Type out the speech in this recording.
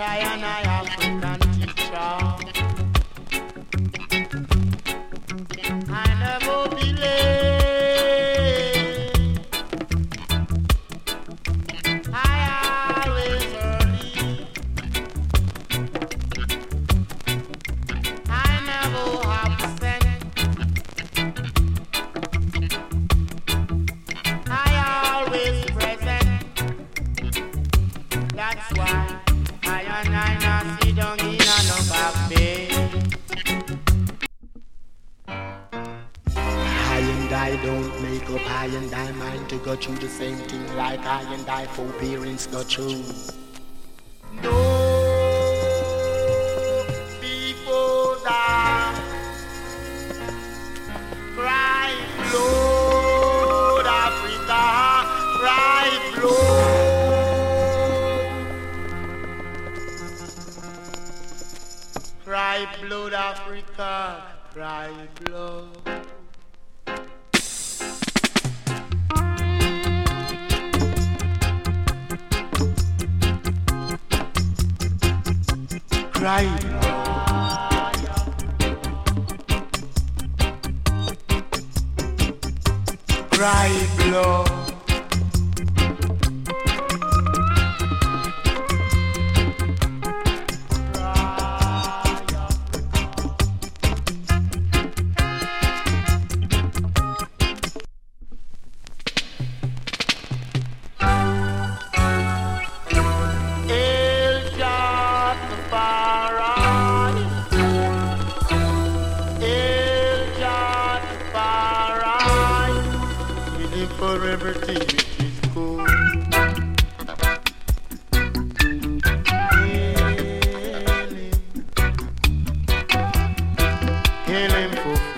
I and I African teacher. I never delay. I always early. I never absent. I always present. That's why I and I not sit down in a no back bay. I and I don't make up I and I mind to go through the same thing like I and I forbearance go through. No people die, cry blood, Africa, cry blood. Cry blood, Africa, cry blood. Cry blood. Cry blood. For everything which is good. Hail him for